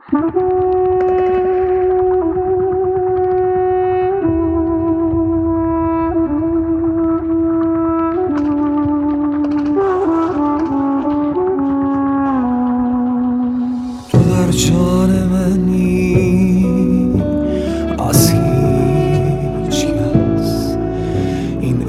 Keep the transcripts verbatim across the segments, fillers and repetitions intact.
تو در جان منی از هیچ کس، این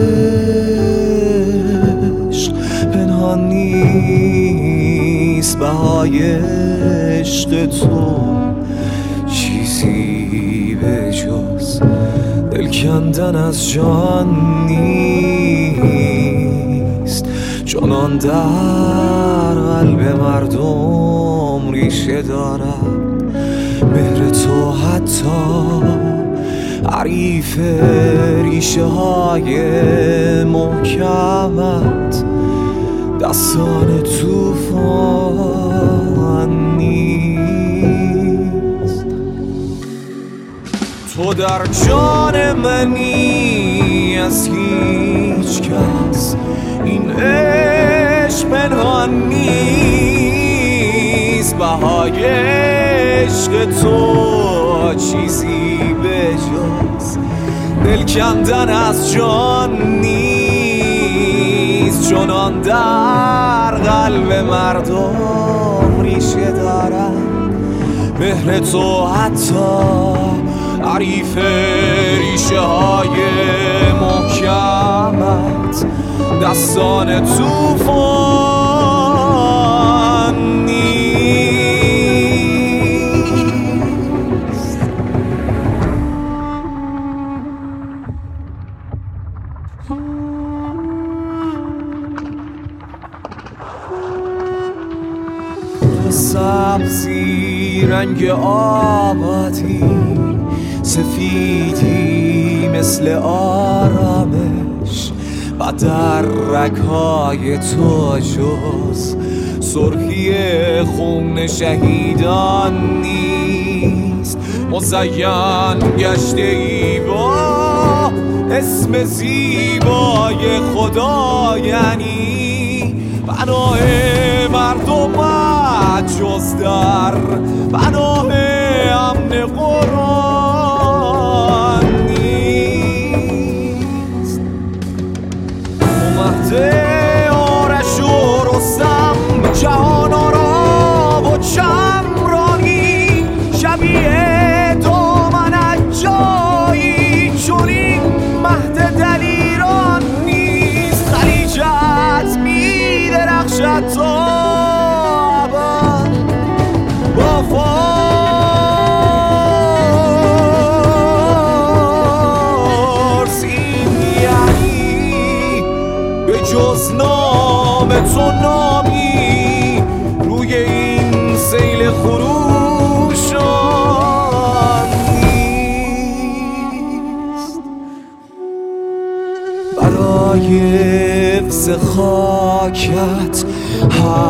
عشق پنهان نیست، بهای عشق تو چیزی به جز دل کندن از جان نیست. چنان در قلب مردم ریشه دارد مهر تو، حتی حریف ریشه های محکمت دستان توفان نیست. تو در جان منی از هیچ کس، این عشق پنهان نیست، بهای عشق تو چیزی به جز دل کندن از جان نیست. چنان در قلب مردم ریشه دارد مهر تو، حتی حریف ریشه های محکمت دستان توفان نیست. تو سبزی رنگ آبادی، سفیدی مثل آرامش، و در رگ‌های تو جز سرخی خون شهیدان نیست. مزین گشته ای با اسم زیبای خدا، یعنی پناه مردم جز در پناه امن قرآن نیست. آرش و رستم جهان آرا و چمرانی، شبیه دامنت جایی چنین مهد دلیران نیست. خلیجت می درخشد تا ابد با فارس، این یعنی به جز نام تو نامی روی این سیل خروشان نیست. برای حفظ خاکت